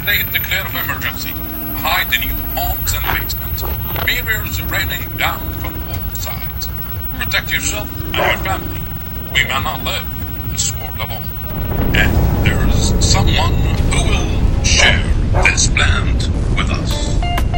state declare of emergency. Hide in your homes and basements. Mirrors raining down from all sides. Protect yourself and your family. We may not live in this world alone. And there is someone who will share this land with us.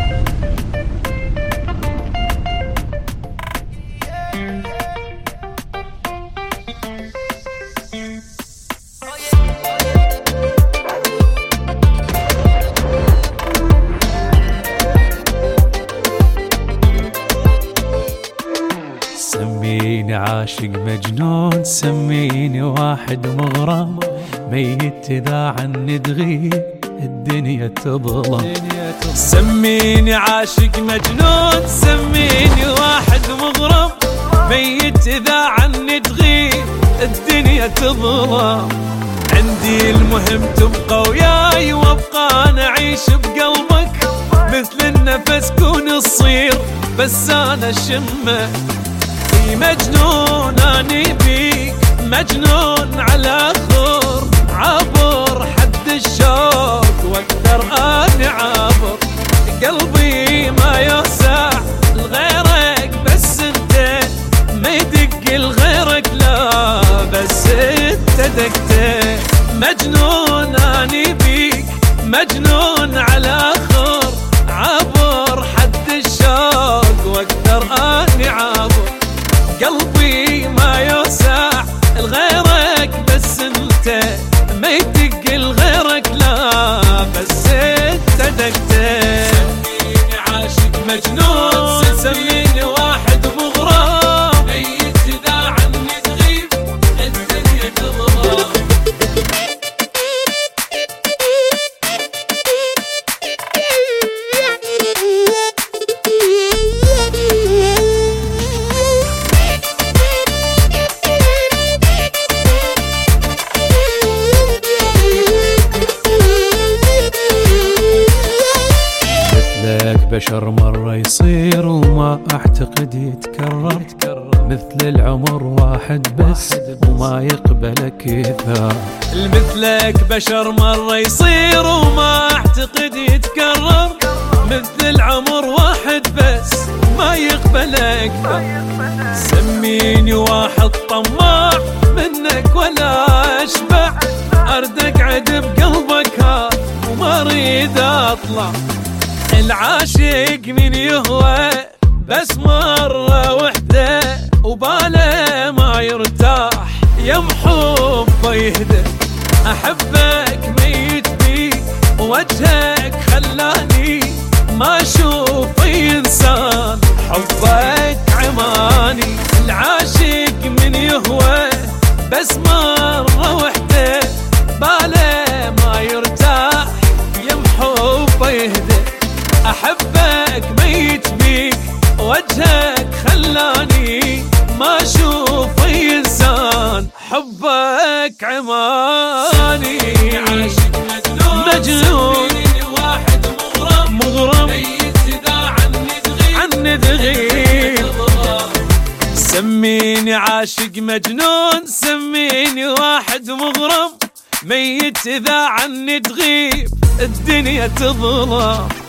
سميني عاشق مجنون، سميني واحد مغرم، ميت إذا عني تغيب الدنيا تظلم. سميني عاشق مجنون، سميني واحد مغرم، ميت إذا عني تغيب الدنيا تظلم. عندي المهم تبقى وياي وابقى أنا أعيش بقلبك، مثل النفس كون الصير بس أنا شمه. مجنون أني بيك، مجنون على خور، عبر حد الشوق واقدر أني عابر. قلبي ما يوسع لغيرك بس انت، ما يدق لغيرك لا بس انت دقته. مجنون أني بيك، مجنون على خور، عبر حد الشوق واقدر أني عابر. قلبي ما يوسع لغيرك بس انت، ما يدق لغيرك لا بس انت دقته. سميني عاشق مجنون، سميني واحد مغرم، ميت اذا عني تغيب الدنيا تظلم. بشر مرة يصير وما أعتقد يتكرر، مثل العمر واحد بس وما يقبلك إثار. مثلك بشر مرة يصير وما أعتقد يتكرر، مثل العمر واحد بس ما يقبلك. سميني واحد طماع منك ولا أشبع، أرد أقعد بقلبك ها وما أريد أطلع. العاشق من يهوى بس مرة وحدة، وباله ما يرتاح يم حبه يهدى. أحبك ميت بيك ووجهك خلاني ما أشوف أي إنسان، حبك عماني. العاشق من يهوى بس مرة وحدة، باله ما يرتاح يم حبه يهدى. أحبك ميت بيك وجهك خلاني ما أشوف أي إنسان، حبك عماني. عاشق مجنون، مجنون واحد مغرم، مغرم ميت إذا عني تغيب. سميني عاشق مجنون، سميني واحد مغرم، ميت إذا عني تغيب الدنيا تظلم.